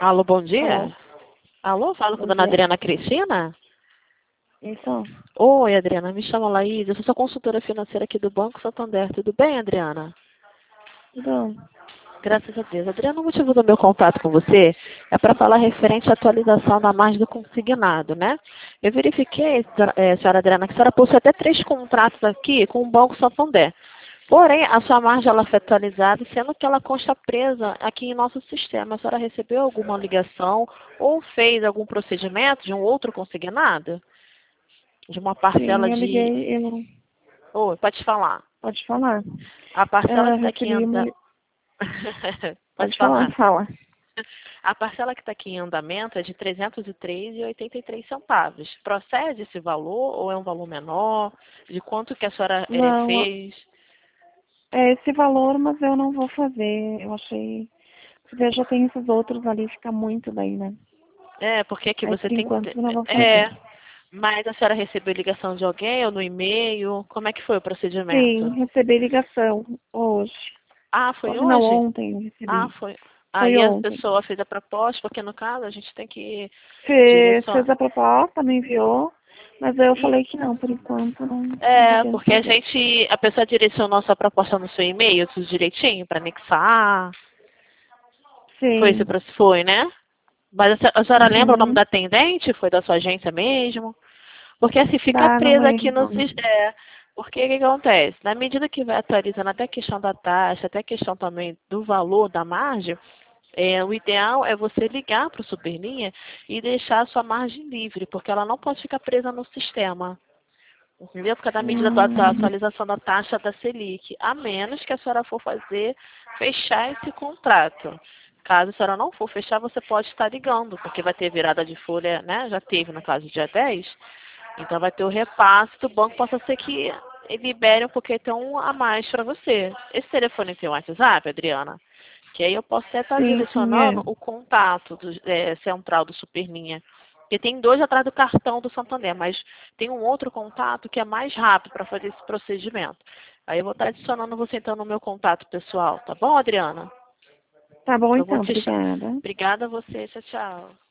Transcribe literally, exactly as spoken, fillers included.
Alô, bom Alô, dia. Alô, falo com a bom dona dia. Adriana Cristina? Isso, Oi, Adriana, me chamo Laís, eu sou sua consultora financeira aqui do Banco Santander. Tudo bem, Adriana? tudo. Graças a Deus. Adriana, o motivo do meu contato com você é para falar referente à atualização da margem do consignado, né? Eu verifiquei, eh, senhora Adriana, que a senhora possui até três contratos aqui com o Banco Santander. Porém, a sua margem ela foi atualizada, sendo que ela consta presa aqui em nosso sistema. A senhora recebeu alguma ligação ou fez algum procedimento de um outro consignado? De uma parcela Sim, eu de... liguei, eu... Oi, pode falar. Pode falar. A parcela Eu que está aqui em recebi uma... anda... li- Pode Pode falar, falar. fala. A parcela que está aqui em andamento é de trezentos e três reais e oitenta e três centavos. Procede esse valor ou é um valor menor? De quanto que a senhora eh, Não, fez? é esse valor, mas eu não vou fazer. Eu achei... Porque eu já tenho esses outros ali, fica muito daí, né? É, porque aqui Aí, você por tem... enquanto, eu não vou fazer. É, mas a senhora recebeu ligação de alguém ou no e-mail? Como é que foi o procedimento? Sim, recebi ligação hoje. Ah, foi Hoje não, hoje? ontem eu Ah, recebi. foi. Foi Aí a ontem. pessoa fez a proposta, porque no caso a gente tem que Fez, fez direcionar. a proposta, me enviou, mas aí eu falei que não, por enquanto não, não É, pretendo porque a fazer. gente, a pessoa direcionou sua proposta no seu e-mail, tudo direitinho, para anexar. Foi esse Sim. processo, foi, né? Mas a se- a senhora lembra o nome Uhum. da atendente? Foi da sua agência mesmo? Porque assim, fica Tá, não presa lembro aqui o no nome. sistema. É, porque o que que acontece? Na medida que vai atualizando até a questão da taxa, até a questão também do valor da margem, é, o ideal é você ligar para o Superlinha e deixar a sua margem livre, porque ela não pode ficar presa no sistema. Entendeu? Porque é da medida da da Hum, atualização da taxa da Selic, a menos que a senhora for fazer, fechar esse contrato. Caso a senhora não for fechar, você pode estar ligando, porque vai ter virada de folha, né? Já teve no caso dia dez. Então vai ter o repasse do banco, possa ser que libere um pouquinho a mais para você. Esse telefone tem o WhatsApp, Adriana? Que aí eu posso até estar sim, sim, é. direcionando o contato do, é, central do Superlinha. Porque tem dois atrás do cartão do Santander, mas tem um outro contato que é mais rápido para fazer esse procedimento. Aí eu vou estar adicionando você então no meu contato pessoal, tá bom, Adriana? Tá bom Eu vou então, te chamar. obrigada. Obrigada a você, tchau, tchau.